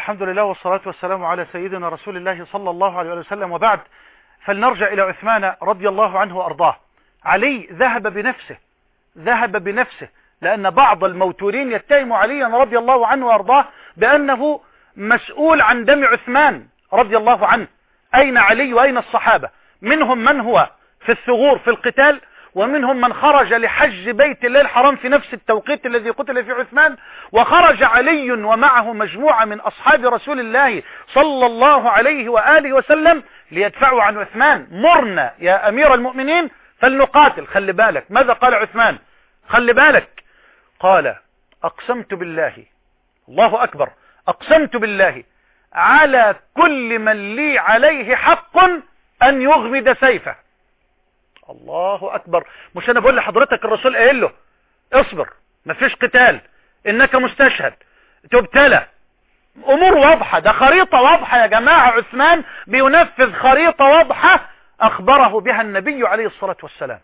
الحمد لله والصلاة والسلام على سيدنا رسول الله صلى الله عليه وسلم، وبعد، فلنرجع إلى عثمان رضي الله عنه وأرضاه. علي ذهب بنفسه لأن بعض الموتورين يتهم عليا رضي الله عنه وأرضاه بأنه مسؤول عن دم عثمان رضي الله عنه. أين علي وأين الصحابة؟ منهم من هو في الثغور في القتال، ومنهم من خرج لحج بيت الله الحرام في نفس التوقيت الذي قتل فيه عثمان، وخرج علي ومعه مجموعة من أصحاب رسول الله صلى الله عليه وآله وسلم ليدفعوا عن عثمان. مرنا يا أمير المؤمنين فلنقاتل. خلي بالك ماذا قال عثمان، خلي بالك، قال: أقسمت بالله، الله أكبر، أقسمت بالله على كل من لي عليه حق أن يغمد سيفه. الله أكبر. مش أنا بقول لحضرتك الرسول قايل له اصبر، مفيش قتال، إنك مستشهد، تبتلى، أمور واضحة، ده خريطة واضحة يا جماعة. عثمان بينفذ خريطة واضحة أخبره بها النبي عليه الصلاة والسلام.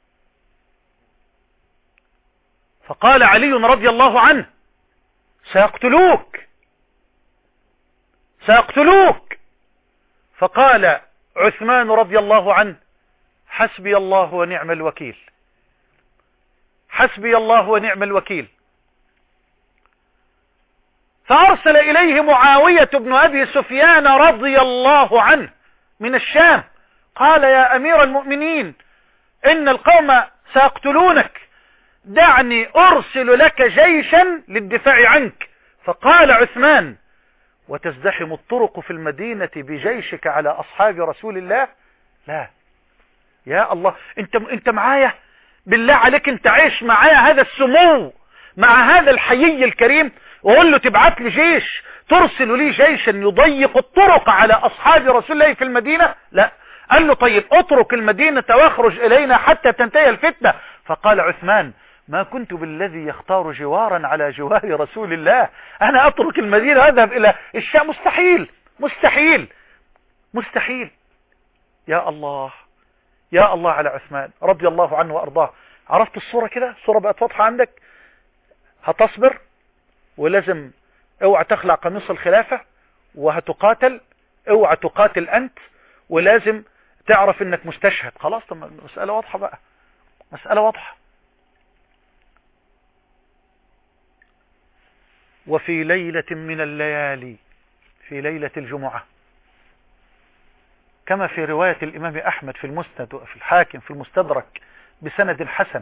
فقال علي رضي الله عنه: سيقتلوك سيقتلوك. فقال عثمان رضي الله عنه: حسبي الله ونعم الوكيل، حسبي الله ونعم الوكيل. فأرسل إليه معاوية بن أبي سفيان رضي الله عنه من الشام، قال: يا أمير المؤمنين، إن القوم سيقتلونك، دعني أرسل لك جيشا للدفاع عنك. فقال عثمان: وتزدحم الطرق في المدينة بجيشك على أصحاب رسول الله؟ لا يا الله، انت معايا بالله عليك، انت عايش معايا هذا السمو مع هذا الحيي الكريم، وقول له تبعت لي جيش، ترسل لي جيشا يضيق الطرق على أصحاب رسول الله في المدينة؟ لا. قال له: طيب اترك المدينة واخرج إلينا حتى تنتهي الفتنة. فقال عثمان: ما كنت بالذي يختار جوارا على جوار رسول الله، أنا أترك المدينة وأذهب إلى الشام؟ مستحيل مستحيل مستحيل. يا الله يا الله على عثمان رضي الله عنه وأرضاه. عرفت الصورة كده؟ الصورة بقت واضحة عندك. هتصبر، ولازم اوعى تخلع قميص الخلافة، وهتقاتل، اوعى تقاتل أنت، ولازم تعرف انك مستشهد. خلاص، طب مسألة واضحة بقى، مسألة واضحة. وفي ليلة من الليالي، في ليلة الجمعة، كما في رواية الإمام أحمد في المسند وفي الحاكم في المستدرك بسند حسن،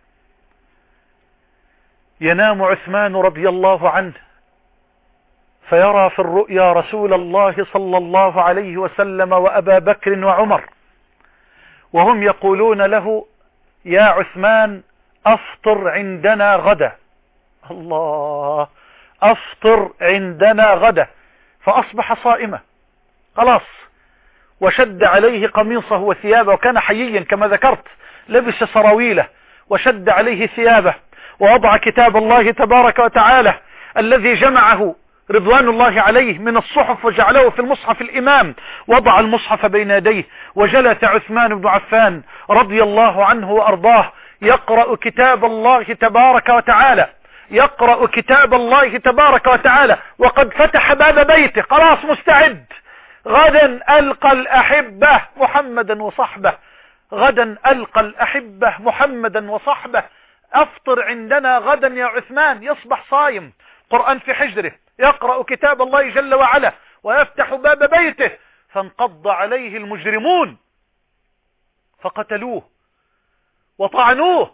ينام عثمان رضي الله عنه فيرى في الرؤيا رسول الله صلى الله عليه وسلم وأبا بكر وعمر، وهم يقولون له: يا عثمان، أفطر عندنا غدا. الله، أفطر عندنا غدا. فأصبح صائما خلاص، وشد عليه قميصه وثيابه، وكان حييا كما ذكرت، لبس سراويله وشد عليه ثيابه، ووضع كتاب الله تبارك وتعالى الذي جمعه رضوان الله عليه من الصحف وجعله في المصحف الإمام، وضع المصحف بين يديه، وجلس عثمان بن عفان رضي الله عنه وأرضاه يقرأ كتاب الله تبارك وتعالى، يقرأ كتاب الله تبارك وتعالى، وقد فتح باب بيته، خلاص مستعد. غدا ألقى الأحبة محمدا وصحبه، غدا ألقى الأحبة محمدا وصحبه، أفطر عندنا غدا يا عثمان. يصبح صايم، قرآن في حجره، يقرأ كتاب الله جل وعلا، ويفتح باب بيته، فانقض عليه المجرمون فقتلوه وطعنوه،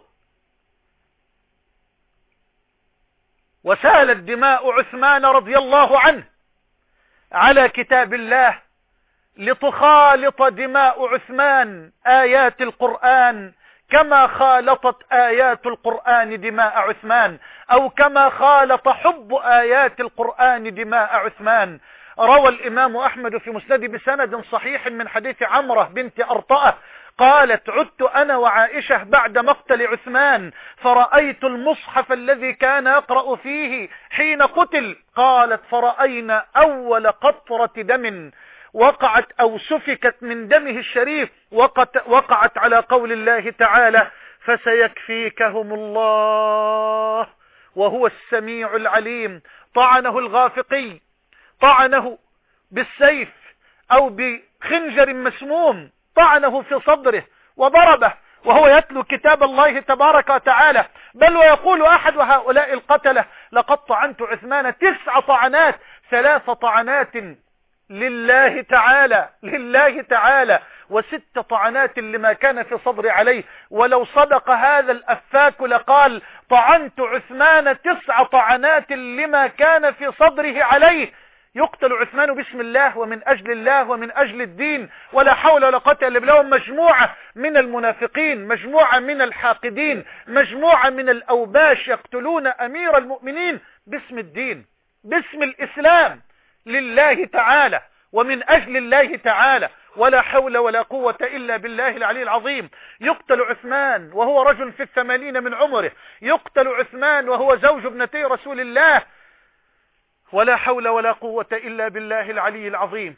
وسالت دماء عثمان رضي الله عنه على كتاب الله لتخالط دماء عثمان آيات القرآن كما خالطت آيات القرآن دماء عثمان، أو كما خالط حب آيات القرآن دماء عثمان. روى الإمام أحمد في مسند بسند صحيح من حديث عمرة بنت أرطأة قالت: عدت أنا وعائشة بعد مقتل عثمان فرأيت المصحف الذي كان يقرأ فيه حين قتل. قالت: فرأينا أول قطرة دم وقعت أو سفكت من دمه الشريف وقعت على قول الله تعالى: فسيكفيكهم الله وهو السميع العليم. طعنه الغافقي، طعنه بالسيف أو بخنجر مسموم، طعنه في صدره وضربه وهو يتلو كتاب الله تبارك وتعالى. بل ويقول أحد هؤلاء القتلة: لقد طعنت عثمان 9 طعنات، 3 طعنات لله تعالى و6 طعنات لما كان في صدري عليه. ولو صدق هذا الأفاك لقال: طعنت عثمان 9 طعنات لما كان في صدره عليه. يقتل عثمان باسم الله ومن أجل الله ومن أجل الدين، ولا حول ولا قوة إلا بالله. مجموعة من المنافقين، مجموعة من الحاقدين، مجموعة من الأوباش يقتلون أمير المؤمنين باسم الدين، باسم الإسلام، لله تعالى ومن أجل الله تعالى، ولا حول ولا قوة إلا بالله العلي العظيم. يقتل عثمان وهو رجل في 80 من عمره، يقتل عثمان وهو زوج ابنتي رسول الله، ولا حول ولا قوة إلا بالله العلي العظيم.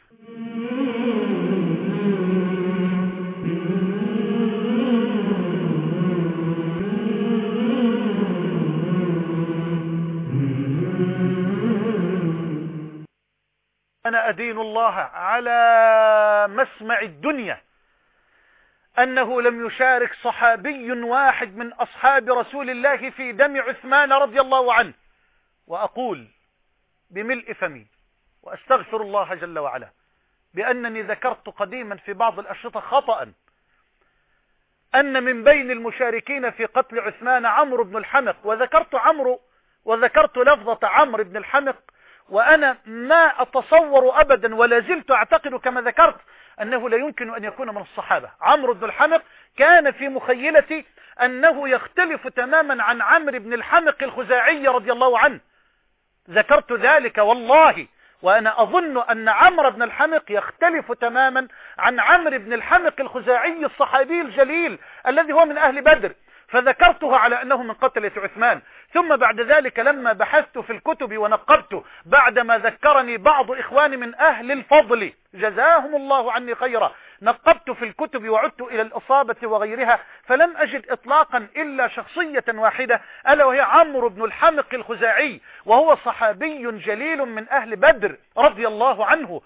أنا أدين الله على مسمع الدنيا أنه لم يشارك صحابي واحد من أصحاب رسول الله في دم عثمان رضي الله عنه. وأقول بملء فمي وأستغفر الله جل وعلا بأنني ذكرت قديما في بعض الأشرطة خطأ أن من بين المشاركين في قتل عثمان عمرو بن الحمق، وذكرت لفظة عمرو بن الحمق، وأنا ما أتصور أبدا ولا زلت أعتقد كما ذكرت أنه لا يمكن أن يكون من الصحابة. عمرو بن الحمق كان في مخيلتي أنه يختلف تماما عن عمرو بن الحمق الخزاعي رضي الله عنه، ذكرت ذلك والله، وأنا أظن أن عمرو بن الحمق يختلف تماما عن عمرو بن الحمق الخزاعي الصحابي الجليل الذي هو من أهل بدر، فذكرته على أنه من قتلة عثمان. ثم بعد ذلك لما بحثت في الكتب ونقبت بعدما ذكرني بعض إخواني من أهل الفضل جزاهم الله عني خيرا، نقبت في الكتب وعدت إلى الإصابة وغيرها فلم أجد إطلاقا إلا شخصية واحدة، ألا وهي عمرو بن الحمق الخزاعي، وهو صحابي جليل من أهل بدر رضي الله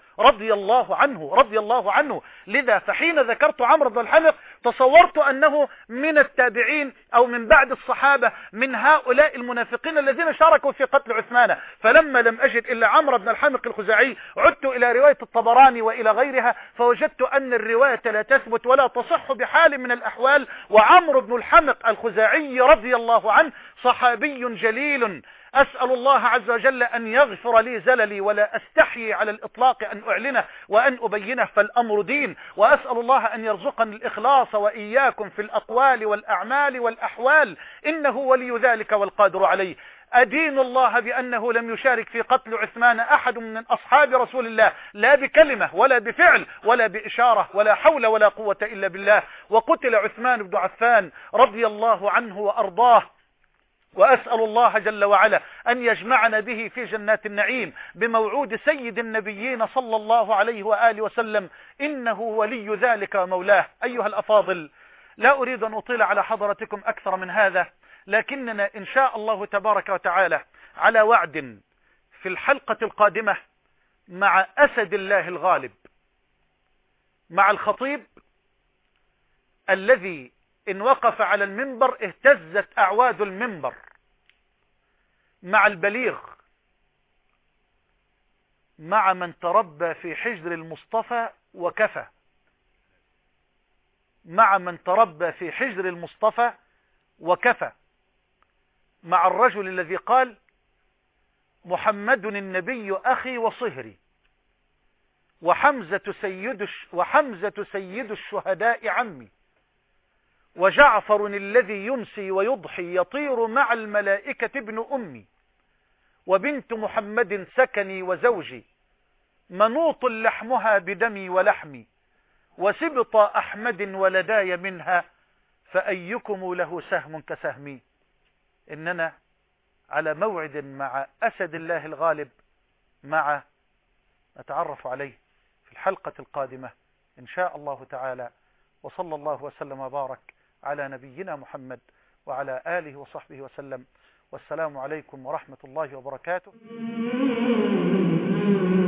عنه. لذا فحين ذكرت عمرو بن الحمق تصورت أنه من التابعين أو من بعد الصحابة، من هؤلاء المنافقين الذين شاركوا في قتل عثمان. فلما لم أجد إلا عمرو بن الحمق الخزاعي عدت إلى رواية الطبراني وإلى غيرها، فوجدت أن الرواية لا تثبت ولا تصح بحال من الأحوال. وعمرو بن الحمق الخزاعي رضي الله عنه صحابي جليل، أسأل الله عز وجل أن يغفر لي زللي، ولا أستحيي على الإطلاق أن أعلنه وأن أبينه، فالأمر دين. وأسأل الله أن يرزقني الإخلاص وإياكم في الأقوال والأعمال والأحوال، إنه ولي ذلك والقادر عليه. أدين الله بأنه لم يشارك في قتل عثمان أحد من أصحاب رسول الله، لا بكلمة ولا بفعل ولا بإشارة، ولا حول ولا قوة إلا بالله. وقتل عثمان بن عفان رضي الله عنه وأرضاه، وأسأل الله جل وعلا أن يجمعنا به في جنات النعيم بموعود سيد النبيين صلى الله عليه وآله وسلم، إنه ولي ذلك ومولاه. أيها الأفاضل، لا أريد أن أطيل على حضرتكم أكثر من هذا، لكننا إن شاء الله تبارك وتعالى على وعد في الحلقة القادمة مع أسد الله الغالب، مع الخطيب الذي إن وقف على المنبر اهتزت أعواد المنبر، مع البليغ، مع من تربى في حجر المصطفى وكفى، مع من تربى في حجر المصطفى وكفى، مع الرجل الذي قال: محمد النبي أخي وصهري، وحمزة سيد الشهداء عمي، وجعفر الذي يمسي ويضحي يطير مع الملائكة ابن أمي، وبنت محمد سكني وزوجي، منوط لحمها بدمي ولحمي، وسبط أحمد ولداي منها، فأيكم له سهم كسهمي. إننا على موعد مع أسد الله الغالب، مع نتعرف عليه في الحلقة القادمة إن شاء الله تعالى. وصلى الله وسلم وبارك على نبينا محمد وعلى آله وصحبه وسلم، والسلام عليكم ورحمة الله وبركاته.